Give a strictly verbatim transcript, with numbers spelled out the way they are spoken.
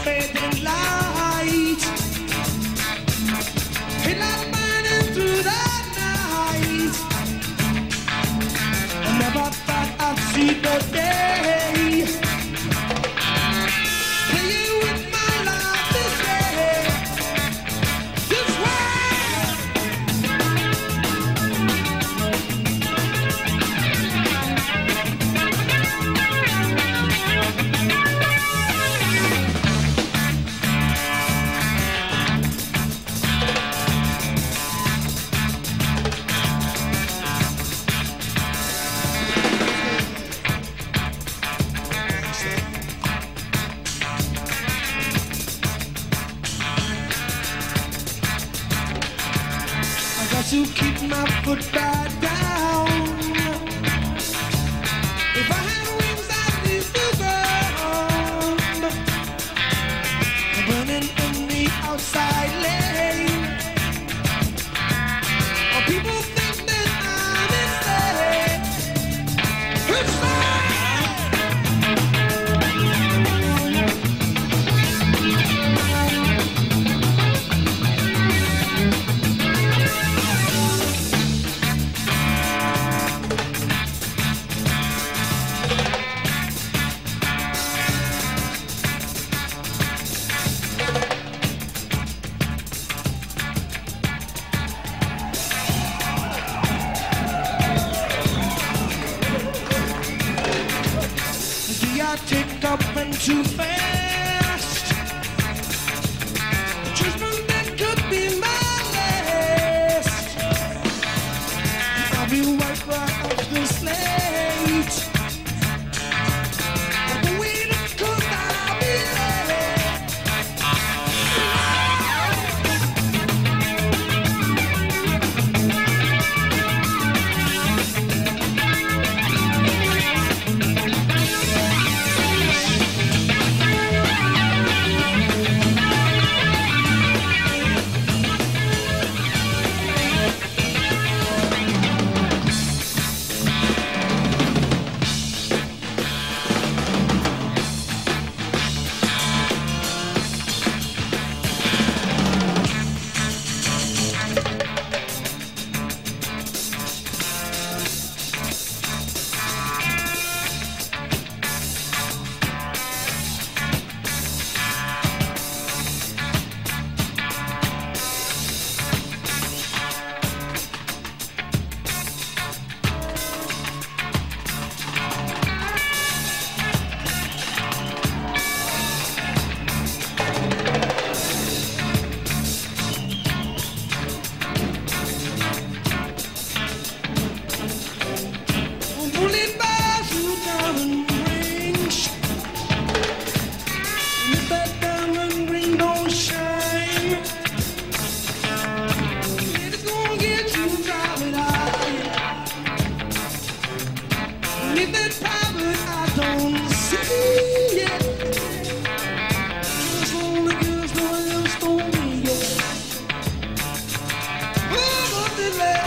fading light. Headlights burning through the night. I never thought I'd see the day. Playing with my life this way, this way. I got to keep my foot back down. If I had wings, I'd leave the ground. I'm burning in the outside lane. Oh, people think that I'm insane. Insane. See, I take up and too fast. Judgment that could be my last. I'll be wiped right off the slate. I'll be waiting 'cause I'll be late. Bullet buys you diamond rings. And if that diamond ring don't shine, it's gonna get you private eye. And if that private eye don't see it, just only gives no else for me yet. Oh, but the